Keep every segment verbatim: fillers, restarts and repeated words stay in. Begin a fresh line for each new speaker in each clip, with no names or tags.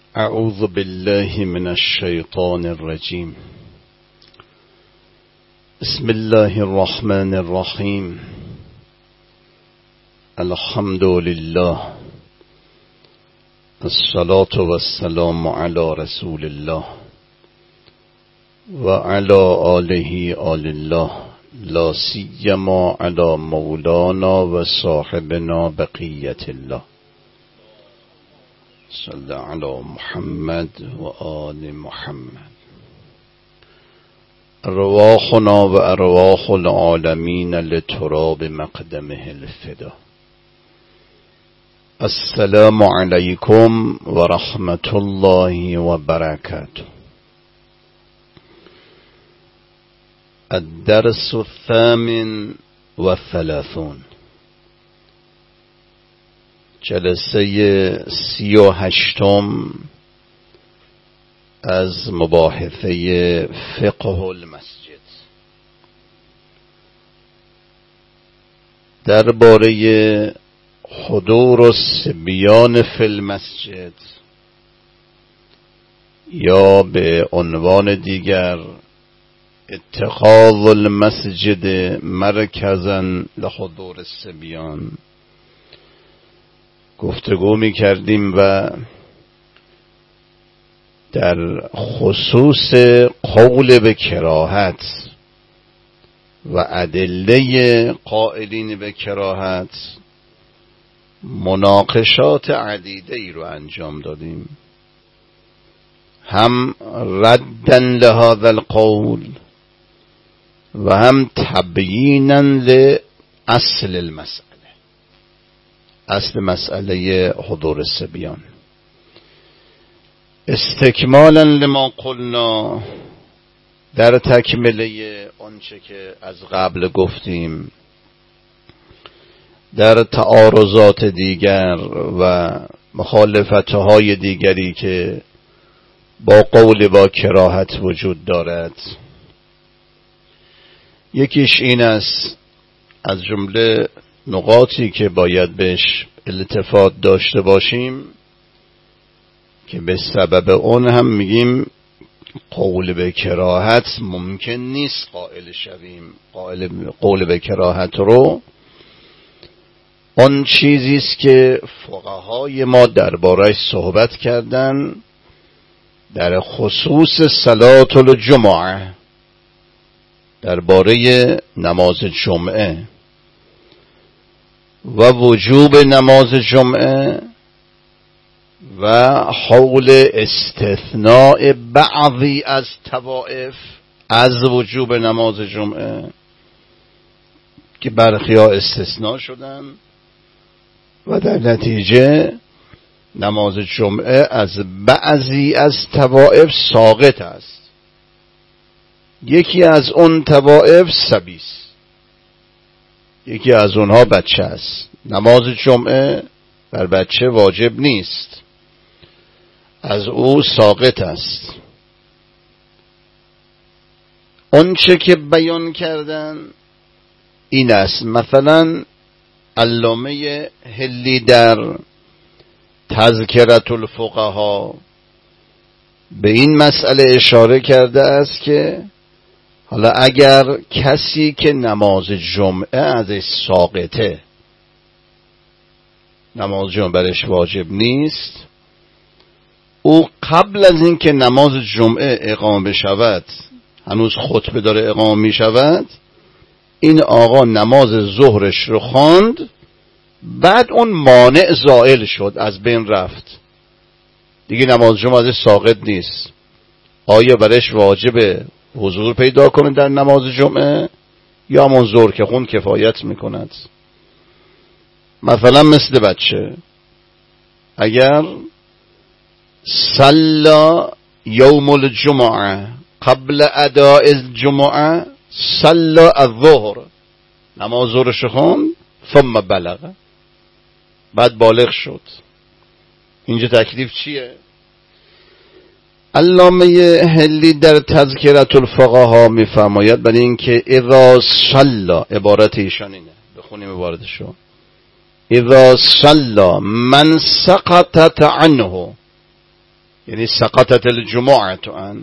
اعوذ بالله من الشیطان الرجیم. بسم الله الرحمن الرحیم. الحمد لله، الصلاة والسلام علی رسول الله و علی آله آل الله، لا سیما علی مولانا و صاحبنا بقیت الله. صلی علی محمد و آل محمد. ارواحنا و ارواح العالمین لتراب مقدمه الفدا. السلام علیکم و رحمت الله و برکاته. الدرس الثامن و الثلاثون، جلسه سی و هشتم از مباحثه فقه المسجد. درباره حضور الصبیان فی المسجد، یا به عنوان دیگر اتخاذ المسجد مرکزا لحضور الصبیان گفتگو می کردیم و در خصوص قول به کراهت و ادله قائلین به کراهت مناقشات عدیده ای رو انجام دادیم، هم ردًا لهذا القول و هم تبییناً لأصل المسئله، اصل مسئله حضور الصبیان. استکمالا لما قلنا، در تکمله آنچه که از قبل گفتیم، در تعارضات دیگر و مخالفتهای دیگری که با قول با کراهت وجود دارد، یکیش این است، از جمله نقاطی که باید بهش التفات داشته باشیم که به سبب اون هم میگیم قول به کراهت ممکن نیست قائل شویم. قائل قول به کراهت رو اون چیزی است که فقهای ما درباره‌اش صحبت کردن در خصوص صلاة الجمعه، درباره نماز جمعه و وجوب نماز جمعه و حول استثناء بعضی از طوائف از وجوب نماز جمعه که برخی‌ها استثناء شدن و در نتیجه نماز جمعه از بعضی از طوائف ساقط است. یکی از اون طوائف سبی، یکی از اونها بچه است. نماز جمعه بر بچه واجب نیست، از او ساقط است. اون چه که بیان کردن این است، مثلا علامه هلی در تذکرة الفقها به این مسئله اشاره کرده است که حالا اگر کسی که نماز جمعه ازش ساقطه، نماز جمعه برش واجب نیست، او قبل از این که نماز جمعه اقامه بشود، هنوز خطبه داره اقامه می شود، این آقا نماز ظهرش رو خواند، بعد اون مانع زائل شد، از بین رفت، دیگه نماز جمعه ازش ساقط نیست. آیا برش واجبه حضور پیدا کنه در نماز جمعه یا همون ظهر که خون کفایت میکند؟ مثلا مثل بچه، اگر صلی یوم الجمعه قبل اداء الجمعه صلی الظهر، نماز ظهرش خوند، ثم بلغ، بعد بالغ شد، اینجا تکلیف چیه؟ علامه هلی در تذکرة الفقها میفرماید برای اینکه اذا صلی، عبارت ایشان اینه، بخونیم عبارتشو، اذا صلی من سقطت عنه، یعنی سقطت الجمعه ان،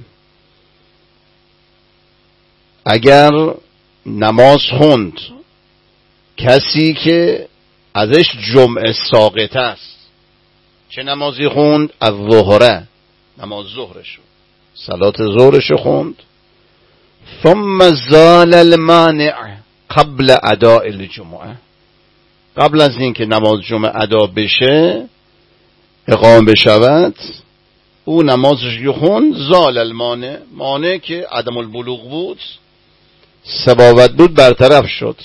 اگر نماز خوند کسی که ازش جمعه ساقط است، چه نمازی خوند؟ الظهره، نماز ظهرشو، صلات ظهرشو خوند، ثم زال المانع قبل اداء الجمعه، قبل از این که نماز جمعه ادا بشه، اقامه بشود، او نمازش رو خوند، زال المانع، مانع که عدم البلوغ بود، سبابت بود، برطرف شد.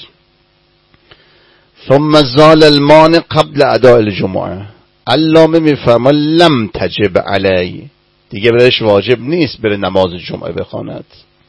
ثم زال المانع قبل اداء الجمعه، علامه میفرماید لم تجب علی، دیگه برش واجب نیست بره نماز جمعه بخواند.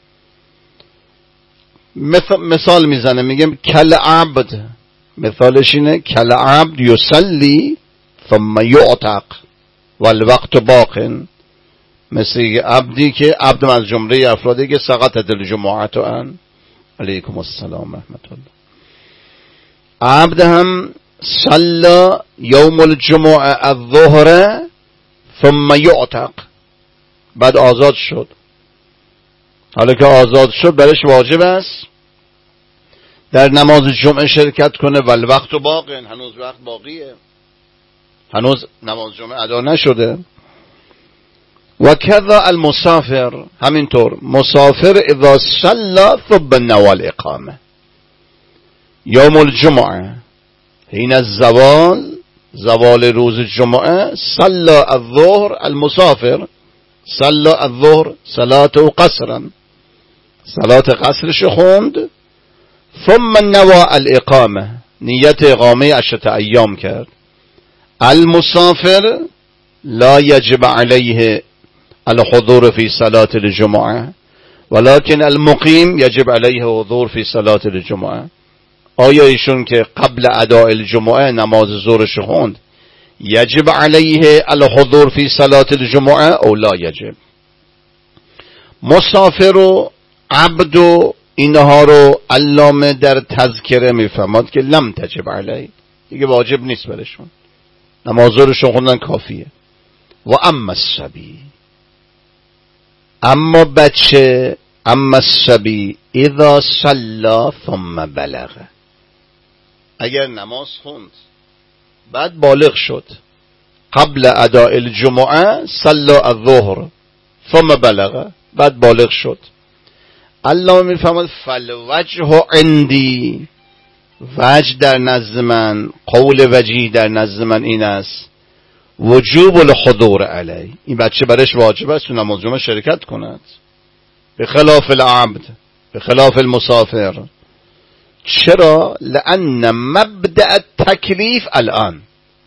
مثال میزنه، میگم کل عبد، مثالش اینه کل عبد یصلی ثم یعتق والوقت باق، مثل عبدی که عبد از جمله افرادی که سقطت الجمعه ان. علیکم السلام رحمت الله. عبد هم صلی یوم الجمعه الظهر ثم یعتق، بعد آزاد شد. حالا که آزاد شد برش واجب است در نماز جمعه شرکت کنه، ولی وقت باق، هنوز وقت باقیه، هنوز نماز جمعه ادا نشده. و کذا المسافر، همینطور مسافر اذا صلى ثم نوى الاقامه یوم الجمعه حین الزوال، زوال روز جمعه، صلى الظهر، المسافر صلى الظهر صلاته قصرا، صلات قصرش خوند، ثم نوى الاقامه، نیت اقامه عشرة ایام کرد. المسافر لا يجب عليه الحضور في صلاة الجمعه ولكن المقیم یجب علیه حضور فی صلاة الجمعه. آیا ایشون که قبل اداء الجمعه نماز ظهرش خوند یجب علیه الحضور فی صلاة الجمعه او لا یجب؟ مسافر و عبد و اینها رو علامه در تذکره میفهمد که لم تجب علیه، دیگه واجب نیست برشون، نماز ظهرش خوندن کافیه. و اما الصبی، اما بچه، اما الصبی اذا صلى ثم بلغ، اگر نماز خوند بعد بالغ شد، قبل اداء الجمعه صلى الظهر ثم بلغ، بعد بالغ شد، الله میفهمد فالوجه عندی، وجه در نزد من، قول وجهی در نزد من این است وجوب الحضور علی، این بچه برش واجب است تو نماز جمعه شرکت کند، به خلاف العبد، به خلاف المسافر. چرا؟ لان مبدأ التکلیف الان،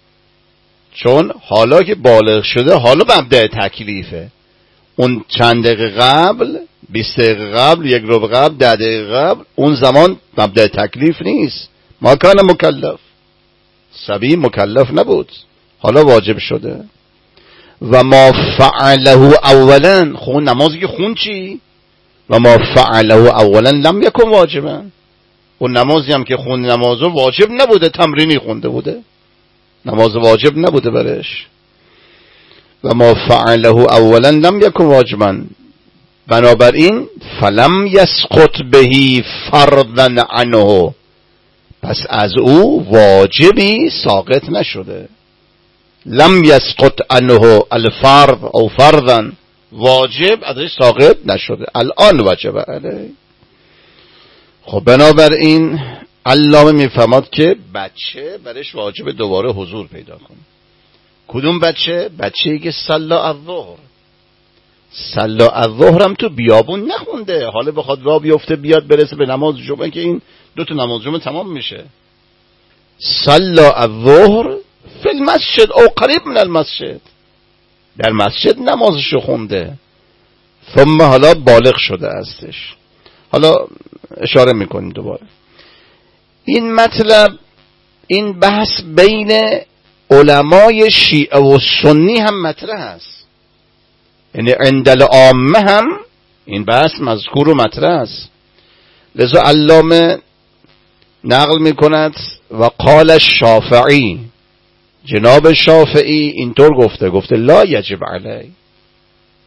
چون حالا که بالغ شده حالا مبدأ تکلیفه، اون چند دقیقه قبل، بیست دقیقه قبل، یک ربع قبل، ده دقیقه قبل، اون زمان مبدأ تکلیف نیست، ما کان مکلف، صبی مکلف نبود، حالا واجب شده. و ما فعله اولا، خون نمازی که خون چی؟ و ما فعله اولا لم یکن واجبا، اون نمازی هم که خون نمازو واجب نبوده، تمرینی خونده بوده، نماز واجب نبوده برش. و ما فعله اولا لم یکن واجبا، بنابراین فلم یسقط بهی فرضا عنه، پس از او واجبی ساقط نشده. لم یسقط عنه الفرض او فرضا، واجب ازش ساقط نشده، الان وجب علیه. خب بنابراین علامه میفهمد که بچه برش واجب دوباره حضور پیدا کنه. کدوم بچه؟ بچه‌ای که صلی الظهر، صلی الظهر هم تو بیابون نخونده، حالا بخواد راه بیفته بیاد برسه به نماز جمعه که این دو تا نماز جمعه تمام میشه. صلی الظهر فی المسجد او قریب من المسجد، در مسجد نمازشو خونده، ثم حالا بالغ شده استش. حالا اشاره میکنیم دوباره این مطلب، این بحث بین علمای شیعه و سنی هم مطرح است، یعنی عند العامه هم این بحث مذکور و مطرح است. لذا علامه نقل میکند و قال الشافعی، جناب شافعی اینطور گفته، گفته لا یجب علی،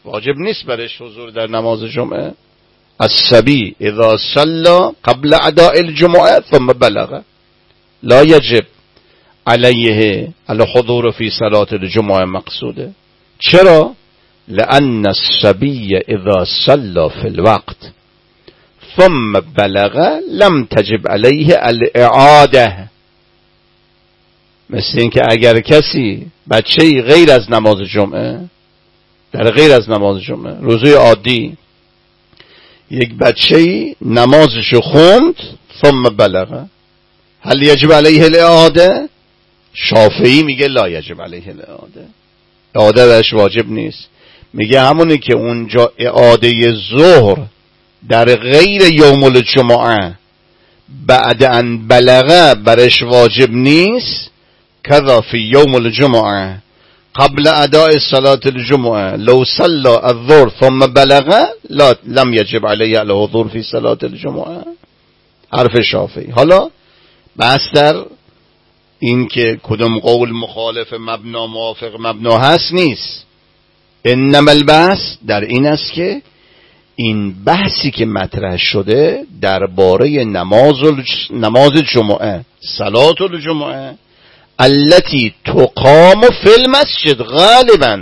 واجب نیست برش حضور در نماز جمعه. الصبی اذا صلى قبل اداء الجمعه ثم بلغ لا يجب علیه الحضور فی صلاة الجمعه مقصوده. چرا؟ لأن الصبی اذا صلى في الوقت ثم بلغ لم تجب علیه الاعاده. مثل این که اگر کسی بچه‌ای غیر از نماز جمعه، در غیر از نماز جمعه روزهای عادی یک بچه‌ای نمازشو خوند ثم بلغ، هل یجب علیه الاعاده؟ شافعی میگه لا یجب علیه الاعاده، اعاده درش واجب نیست. میگه همونی که اونجا اعاده ظهر در غیر یوم الجمعه بعد ان بلغه برش واجب نیست، کذا فی یوم الجمعه قبل اداء صلاة الجمعه لو صلى الظهر ثم بلغ لا لم يجب عليه الحضور في صلاة الجمعه. حرف شافعی. حالا بحث در این که کدوم قول مخالف مبنا موافق مبنا هست نیست، انما البحث در این است که این بحثی که مطرح شده درباره نماز نماز جمعه، صلاة الجمعه التي تقام في المسجد غالبا،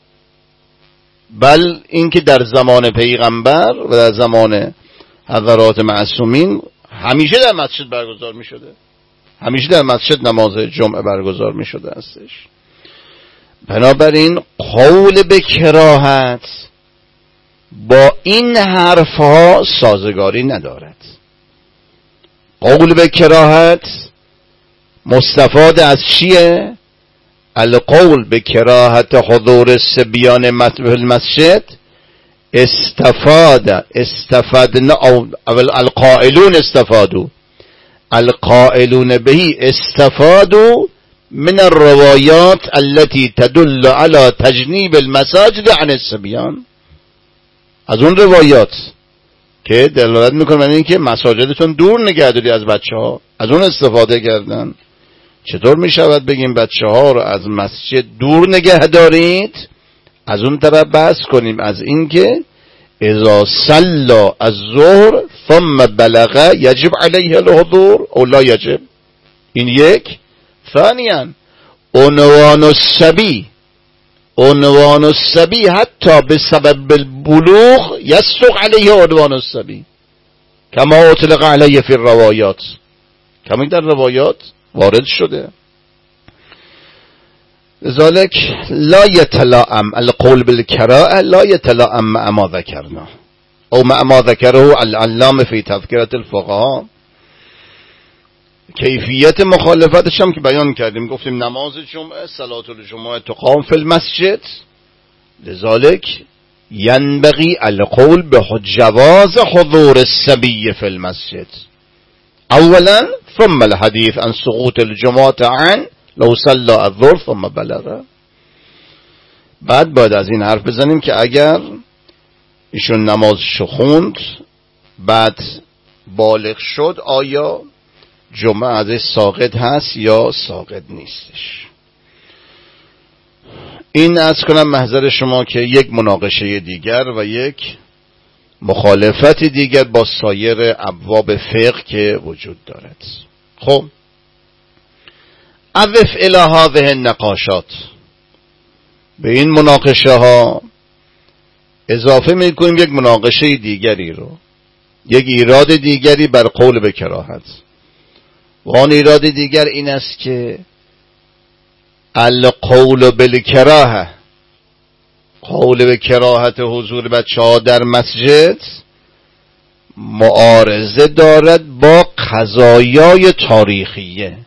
بل اینکه در زمان پیغمبر و در زمان حضرات معصومین همیشه در مسجد برگزار می شده، همیشه در مسجد نماز جمعه برگزار می شده استش. بنابراین قول به کراهت با این حرفها سازگاری ندارد. قول به کراهت مستفاد از چیه؟ القول به کراهت حضور الصبیان فی المسجد استفاد استفادنا او القائلون استفادوا القائلون به استفادوا من الروايات التي تدل على تجنیب المساجد عن الصبیان. از اون روایات که دلالت میکنن این که مساجدتون دور نگه داری از بچه ها، از اون استفاده کردن. چطور میشود بگیم بچه ها رو از مسجد دور نگه دارید؟ از اون طرف بحث کنیم از این که اذا صلى الظهر ثم بلغ یجب علیه الحضور او لا یجب. این یک. ثانیا عنوان الصبی، عنوان الصبی حتی بسبب البلوغ یصدق علیه عنوان الصبی کما اطلق علیه فی الروایات، کما در روایات وارد شده. لذلك لا يتلائم القول بالكراهه لا يتلائم مع ما ذكرنا او مع ما ذكره العلامه في تذكرة الفقهاء. کیفیت مخالفتش هم که بیان کردیم، گفتیم نماز جمعه صلاة الجمعه تقام فی المسجد، لذلك ينبغي القول بجواز حضور الصبي في المسجد اولا ثم الحديث عن سقوط الجمعه عن لو صلى الظهر ثم بلغ. بعد باید از این حرف بزنیم که اگر ایشون نمازشو خوند بعد بالغ شد آیا جمعه ازش ساقط هست یا ساقط نیستش. این از کنم محضر شما که یک مناقشه دیگر و یک مخالفت دیگر با سایر ابواب فقه که وجود دارد. خب اضف الی هذه النقاشات، به این مناقشه ها اضافه میکنیم یک مناقشه دیگری رو، یک ایراد دیگری بر قول به کراهت. و آن ایراد دیگر این است که القول بالکراهه، قول به کراهت حضور بچه ها در مسجد معارضه دارد با قضایای تاریخیه.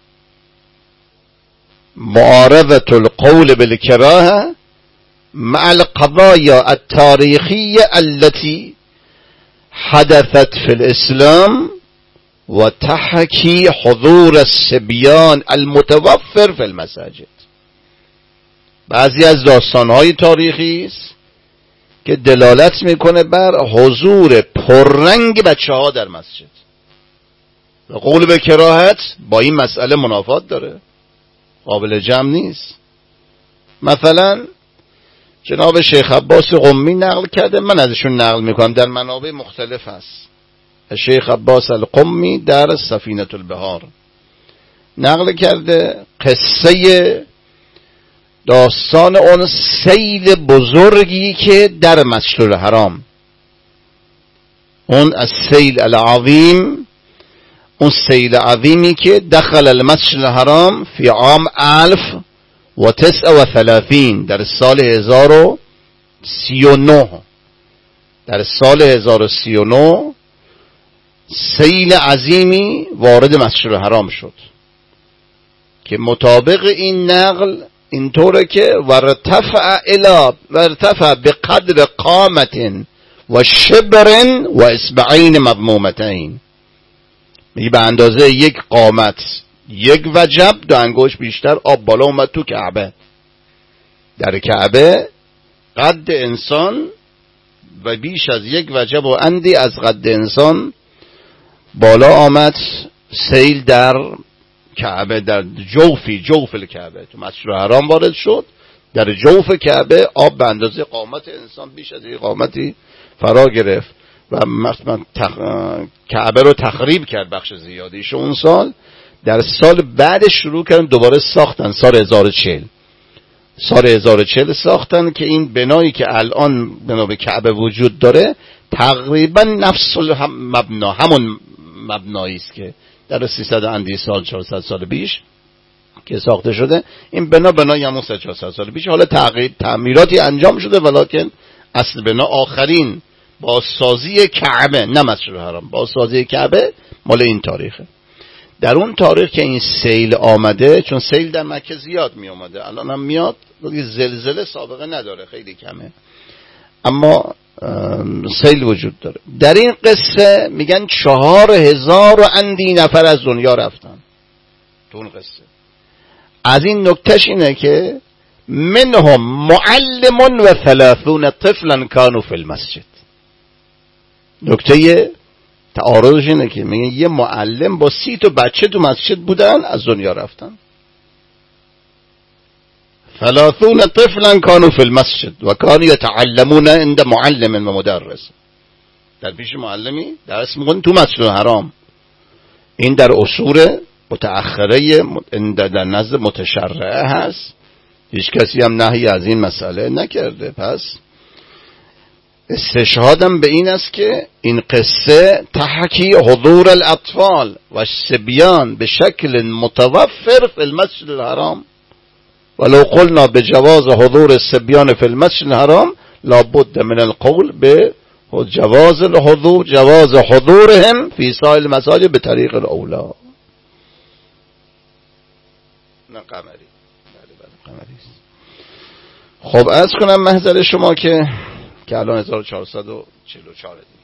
معارضة القول بالكراهة مع القضايا التاريخية التي حدثت في الإسلام وتحكي حضور الصبيان المتوفر في المساجد. بعضی از داستانهای تاریخی است که دلالت میکنه بر حضور پررنگ بچه ها در مسجد و قول به کراهت با این مسئله منافات داره، قابل جمع نیست. مثلا جناب شیخ عباس قمی نقل کرده، من ازشون نقل میکنم، در منابع مختلف هست. شیخ عباس القمی در سفینة البحار نقل کرده قصه داستان اون سیل بزرگی که در مسجد الحرام، اون از سیل العظیم، اون سیل عظیمی که دخل المسجد الحرام فی عام الف و تسع و ثلاثین، در سال هزار و سی و نه، در سال هزار و سی و نه سیل عظیمی وارد مسجد الحرام شد که مطابق این نقل اینطوره که ورتفع الی ورتفع بقدر قامت و شبر و اصبعین مضمومتین، میگه به اندازه یک قامت، یک وجب، دو انگشت بیشتر آب بالا اومد تو کعبه. در کعبه قد انسان و بیش از یک وجب و اندی از قد انسان بالا آمد سیل در کعبه، در جوفی جوف الکعبه، تو مسجد الحرام وارد شد. در جوف کعبه آب به اندازه قامت انسان بیش از یک قامتی فرا گرفت و مثلا تخ... کعبه رو تخریب کرد بخش زیادیش. اون سال در سال بعد شروع کردن دوباره ساختن، سال هزار و چهل سال هزار و چهل ساختن که این بنایی که الان بنا به کعبه وجود داره تقریبا نفس مبنا، همون مبنایی است که در سیصد اندی سال چهارصد سال پیش که ساخته شده. این بنا بنای همون سه چهارصد سال پیش، حالا تغییر تعمیراتی انجام شده ولکن اصل بنا آخرین بازسازی کعبه، نه مسجد الحرام، بازسازی کعبه مال این تاریخه. در اون تاریخ که این سیل آمده، چون سیل در مکه زیاد می آمده، الان هم میاد، ولی زلزله سابقه نداره، خیلی کمه، اما سیل وجود داره. در این قصه میگن چهار هزار و اندی نفر از دنیا رفتن تو اون قصه. از این نکتهش اینه که منهم معلم و ثلاثون طفلا کانوا فی المسجد. نکته تعارضش اینه که میگن یه معلم با سی تا بچه تو مسجد بودن، از دنیا رفتن. ثلاثون طفلا کانوا فی المسجد و کانوا یتعلمون عند معلم و مدرس. در پیش معلمی درس میکنن تو مسجد الحرام. این در اصول متأخره در نزد متشرعه هست، هیچ کسی هم نهی از این مسئله نکرده. پس استشهادم به این است که این قصه تحکی حضور الاطفال و الصبیان به شکل متوفر فی المسجد الحرام، ولو قلنا بجواز حضور الصبیان فی المسجد الحرام لابد من القول به جواز الحضور جواز حضورهم فی سائر المساجد بطریق الاولی. نه قمری، بله بله قمری است. خب عرض کنم محضر شما که که الان هزار و چهارصد و چهل و چهار دی.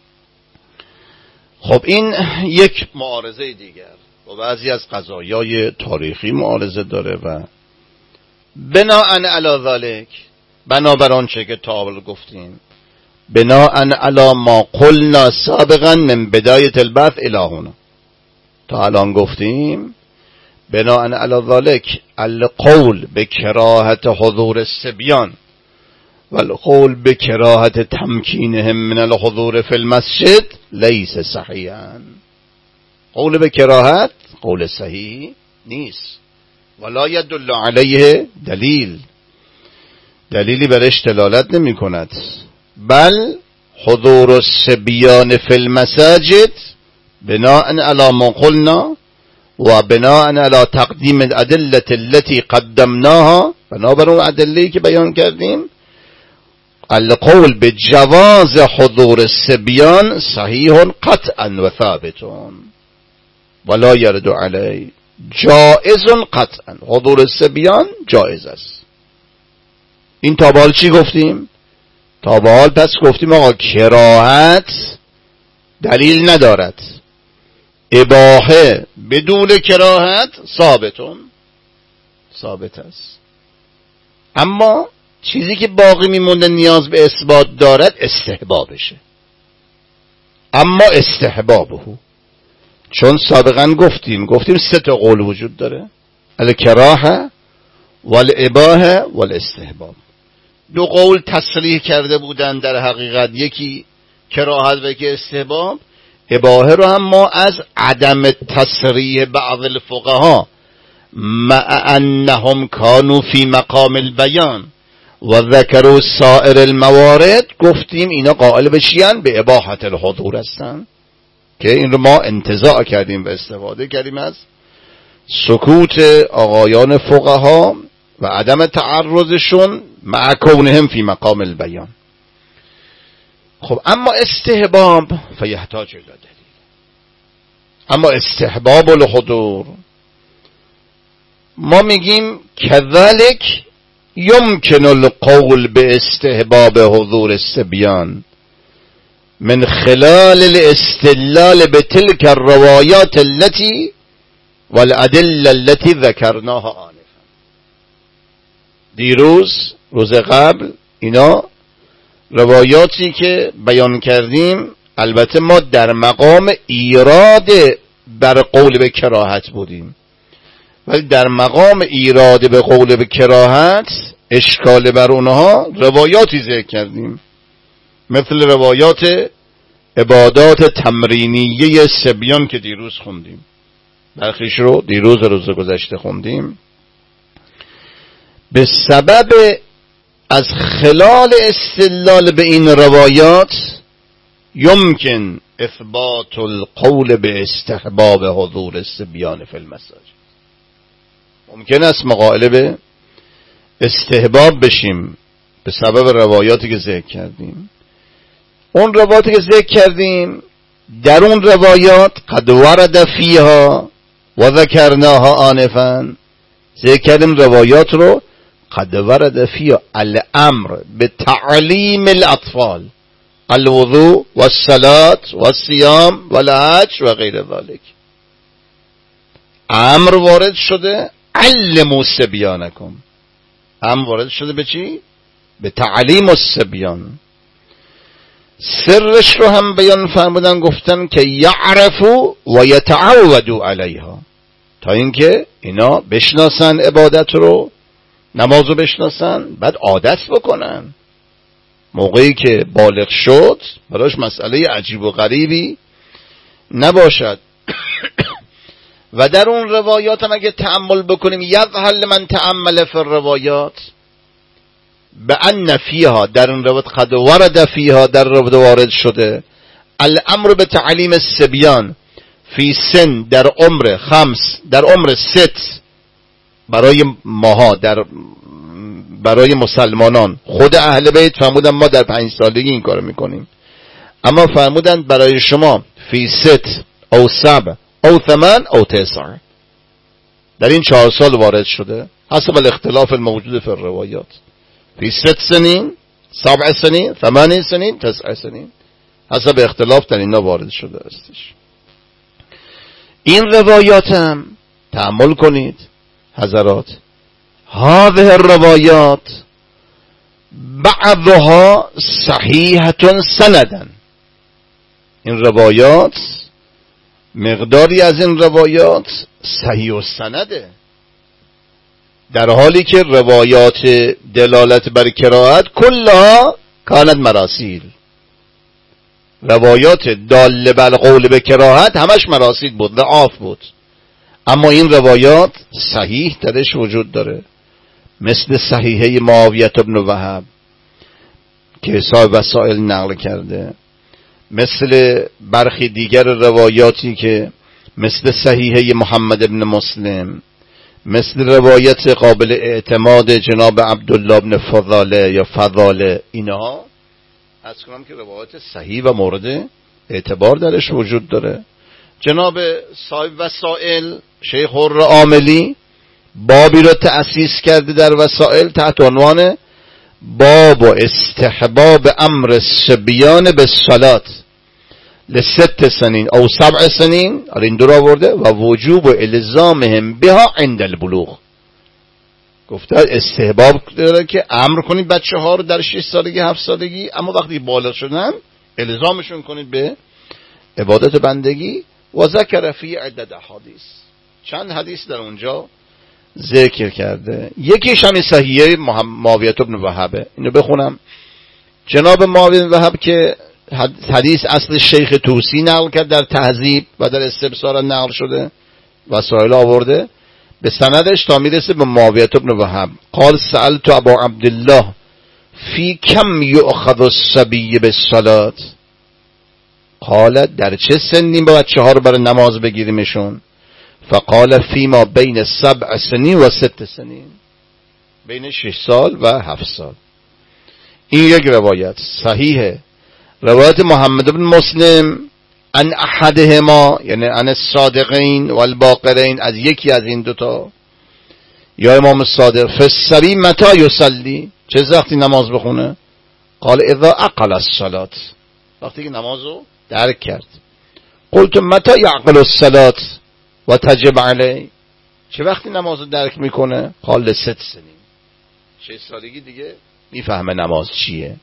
خب این یک معارضه دیگر و بعضی از قضایای تاریخی معارضه داره و بناءً علی ذلک، بنابر آنچه که تا قبل گفتیم، بناءً علی ما قلنا سابقا من بدایت البعث الی هنا، تا الان گفتیم بناءً علی ذلک القول بکراهت حضور الصبیان والقول بکراهت تمکینهم من الحضور فی المسجد لیس صحیحا. قول بکراهت قول صحیح نیست، ولا یدل علیه دلیل، دلیلی برش دلالت نمی کند. بل حضور الصبیان فی المساجد بناء علی ما قلنا و بناء علی تقدیم الادله التي قدمناها، بنابر اون ادله‌ای که بیان کردیم، القول بجواز حضور الصبیان صحیح قطعا و ثابت ولا يرد علیه، جائز قطعا، حضور الصبیان جائز است. این تا به حال چی گفتیم؟ تا به حال پس گفتیم آقا کراهت دلیل ندارد، اباحه بدون کراهت ثابتون ثابت است. اما چیزی که باقی میمونده نیاز به اثبات دارد استحبابشه. اما استحبابه، چون سابقا گفتیم گفتیم سه تا قول وجود داره، الکراهه والاباحه والاستحباب. دو قول تصریح کرده بودن در حقیقت، یکی کراهت و یکی استحباب. اباحه رو هم ما از عدم تصریح بعض الفقها مع انهم کانوا فی مقام البیان و ذکروا سائر الموارد گفتیم اینا قائل بشین به اباحت الحضور هستن، که این رو ما انتزاع کردیم و استفاده کردیم از سکوت آقایان فقها و عدم تعرضشون مع کونهم فی مقام البیان. خب اما استحباب فیحتاج الی دلیل. اما استحباب الحضور ما میگیم کذلک یمکن القول به استحباب حضور الصبیان من خلال الاستدلال بتلك الروايات التي والادله التي ذكرناها آنفا. دیروز روز قبل اینا روایاتی که بیان کردیم، البته ما در مقام ایراد بر قول به کراهت بودیم، ولی در مقام ایراد به قول به کراهت اشکال بر اونها روایاتی ذکر کردیم، مثل روایات عبادات تمرینیه صبیان که دیروز خوندیم، برخیش رو دیروز روز گذشته خوندیم. به سبب از خلال استدلال به این روایات یمکن اثبات القول به استحباب حضور الصبیان فی المساجد. ممکن است ما قائل به استحباب بشیم به سبب روایاتی که ذکر کردیم. اون روایاتی که ذکر کردیم در اون روایات قد ورد فیها و ذکرناها آنفا، ذکر کردیم روایات رو قد ورد فیها الامر به تعلیم الاطفال الوضوء والصلاة والصيام والحج و غیر ذلك. امر وارد شده علموا صبیانکم، امر وارد شده به چی؟ به تعلیم الصبیان. سرش رو هم بیان فرمودن، گفتن که یعرفوا و یتعودوا علیها، تا اینکه اینا بشناسن عبادت رو، نماز رو بشناسن، بعد عادت بکنن. موقعی که بالغ شد براش مسئله عجیب و غریبی نباشد. و در اون روایات هم اگه تأمل بکنیم، یظهر من تأمل فی الروایات بأن فیها، در اون روایت قد ورد فیها، در روایت وارد شده الامر به تعلیم الصبیان فی سن، در عمر خمس، در عمر ست، برای ماها، در برای مسلمانان. خود اهل بیت فرمودن ما در پنج سالگی این کارو میکنیم، اما فرمودن برای شما فی ست او سبع او ثمان او تسع، در این چهار سال وارد شده حسب الاختلاف الموجود فی الروایات، فی ست سنین، سبع سنین، ثمان سنین، تسع سنین، حسب اختلاف در اینا وارد شده استش. این روایات هم تأمل کنید حضرات، هذه الروایات بعضها صحیحة سندا، این روایات مقداری از این روایات صحیح و سنده، در حالی که روایات دلالت بر کراهت کلها کانت مراسیل، روایات داله بر قول به کراهت همش مراسیل بود، ضعاف بود. اما این روایات صحیح درش وجود داره، مثل صحیحه معاویه بن وهب که صاحب وسائل نقل کرده، مثل برخی دیگر روایاتی که مثل صحیحه محمد بن مسلم، مثل روایت قابل اعتماد جناب عبدالله بن فضاله یا فضاله. اینها از کنم که روایت صحیح و مورد اعتبار درش وجود داره. جناب صاحب وسائل شیخ حر عاملی بابی رو تأسیس کرده در وسائل تحت عنوان باب و استحباب امر الصبیان بالصلاة لست سنین او سبع سنین، این دو را آورده، و وجوب و الزامهم بها عند البلوغ. گفته استحباب داره که امر کنید بچه ها رو در شش سالگی هفت سالگی، اما وقتی بالغ شدن الزامشون کنید به عبادت بندگی. و ذکر فی عدد حدیث، چند حدیث در اونجا ذکر کرده. یکیش همین صحیحه معاویه بن وهب. اینو بخونم. جناب معاویه بن وهب که حدیث اصل شیخ توسی نقل کرد در تهذیب و در استبصار نقل شده، وسائل آورده به سندش تا میرسه به معاویه بن وهب. قال سألت ابا عبدالله فی کم یؤخذ الصبی بالصلاة، قال در چه سنی با بچه ها رو برای نماز بگیریمشون؟ فقال فیما بین سبع سنین و ست سنین، بین شش سال و هفت سال. این یک روایت صحیحه. روایت محمد بن مسلم ان احدهما یعنی ان الصادقین و الباقرین، از یکی از این دوتا یا امام صادق، فالصبی متى یصلی، چه وقتی نماز بخونه؟ قال اذا عقل الصلاة، وقتی که نمازو درک کرد. قلت متى یعقل الصلاة و تجب علی، چه وقتی نمازو درک میکنه؟ قال لست سنین، شش سالگی دیگه میفهمه نماز چیه.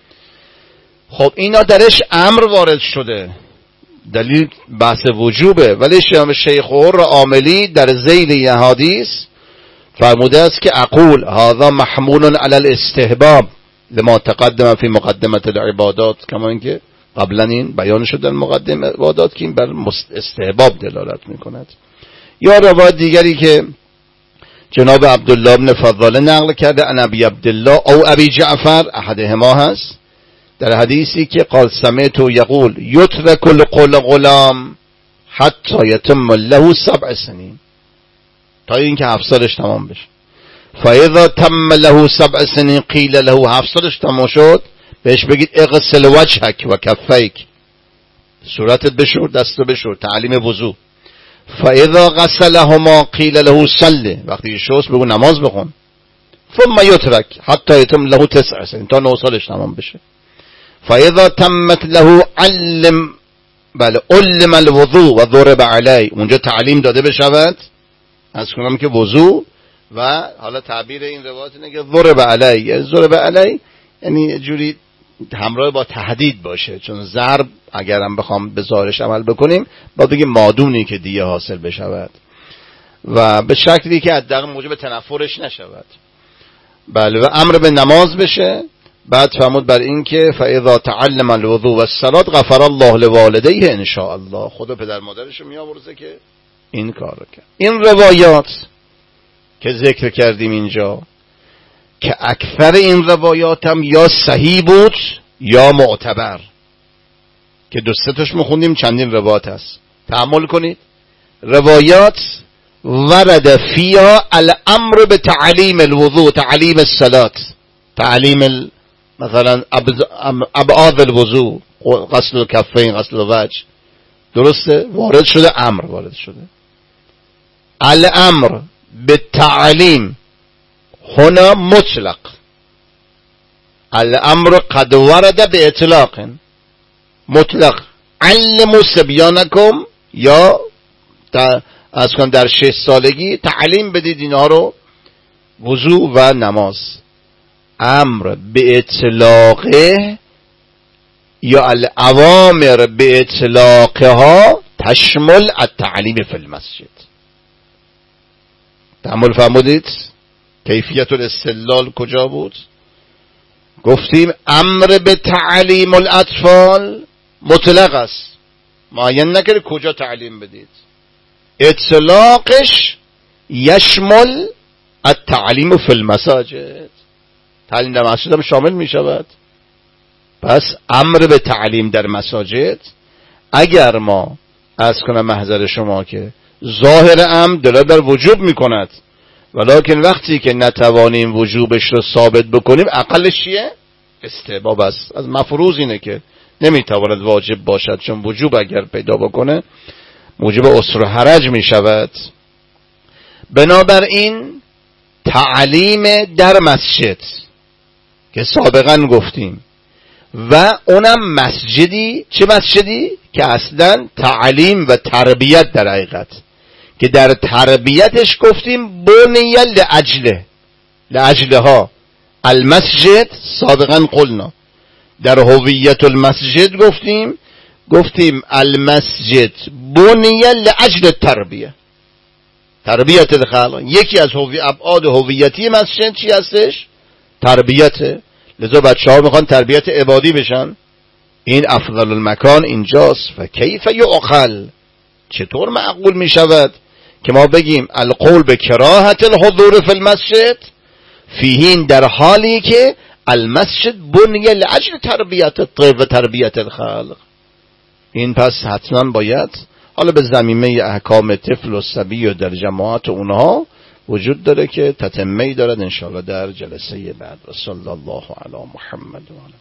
خب اینا درش امر وارد شده، دلیل بحث وجوبه، ولی شیخ حر عاملی در ذیل این حدیث فرموده است که اقول هذا محمول علی الاستحباب لما تقدم فی مقدمه العبادات، کما اینکه قبلا این بیان شده در مقدمه عبادات که این بر استحباب دلالت میکند. یا روایت دیگری که جناب عبدالله بن فضاله نقل کرده ان ابی عبدالله او ابی جعفر احدهما هست، در حدیثی که قال سمعت یقول یترک القول غلام حتی یتم له سبع سنین، تا اینکه هفت سالش تمام بشه. فاذا تم له سبع سنین قیل له، هفت سالش تمام شد بهش بگید اغسل وجهک و کفیک، صورتت بشور دستو بشور، تعلیم وضو. فاذا غسلهما قیل له صلی، وقتی شست بگو نماز بخون. ثم یترک حتی یتم له تسع سنین، تا نه سالش تمام بشه. فاذا تمت له علم، بله علم الوضوء و ضرب علی، اونجا تعلیم داده بشود، از کنم که وضوء، و حالا تعبیر این روایت اینه که ضرب علی، ضرب علی یعنی جوری همراه با تهدید باشه، چون ضرب اگرم بخوام به ظاهرش عمل بکنیم با بگیم مادونی که دیگه حاصل بشود و به شکلی که حداقل موجب تنفرش نشود. بله و امر به نماز بشه. بعد فرمود بر این که فاذا تعلم الوضوء والصلاة غفر الله لوالديه ان شاء الله، خدا پدر مادرش رو میآورزه که این کار رو کرد. این روایات که ذکر کردیم اینجا که اکثر این روایات هم یا صحیح بود یا معتبر، که دو سه تاش میخوندیم، چندین روایت هست. تأمل کنید، روایات ورد فیها الامر به تعلیم الوضوء، تعلیم الصلاة، تعلیم ال... مثلا ابعاد الوضوء، غسل الکفین، غسل الوجه، درسته؟ وارد شده، امر وارد شده. الامر به تعلیم هنا مطلق، الامر قد ورد به اطلاق مطلق، علموا صبیانکم، یا از کن در شش سالگی تعلیم بدید اینها رو، وضوء و نماز. امر به اطلاقه یا الاوامر به اطلاقها تشمل التعلیم فی المسجد. تأمل فرمودید کیفیت الاستدلال کجا بود؟ گفتیم امر به تعلیم الاطفال مطلق است، معین نکرده کجا تعلیم بدید. اطلاقش یشمل التعلیم فی المساجد، تعلیم در مسجد هم شامل می شود. پس امر به تعلیم در مساجد، اگر ما از کنم محضر شما که ظاهر امر دلالت بر وجوب می کند، ولیکن وقتی که نتوانیم وجوبش رو ثابت بکنیم اقلش چیه؟ استحباب است. از مفروض اینه که نمیتواند واجب باشد، چون وجوب اگر پیدا بکنه موجب عسر و حرج می شود. بنابراین تعلیم در مسجد که سابقا گفتیم، و اونم مسجدی، چه مسجدی؟ که اصلا تعلیم و تربیت در حقیقت، که در تربیتش گفتیم بنی لعجله، لعجلها المسجد، سابقا قلنا در هویت المسجد گفتیم گفتیم المسجد بنی لعجل التربیه، تربیت الخلق. یکی از هوی ابعاد هویتی مسجد چی هستش؟ تربیته. لذا بچه ها میخوان تربیت عبادی بشن، این افضل المکان اینجاست. و کیف یعقل، چطور معقول میشود که ما بگیم القول به کراهت الحضور فی المسجد فیهین، در حالی که المسجد بنی لاجل تربیت الطفل و تربیت الخلق. این پس حتما باید حالا به زمینه احکام طفل و صبی و در جماعت اونها وجود داره که تتمه‌ای دارد انشاءالله در جلسه بعد. و صلی الله علی محمد و علی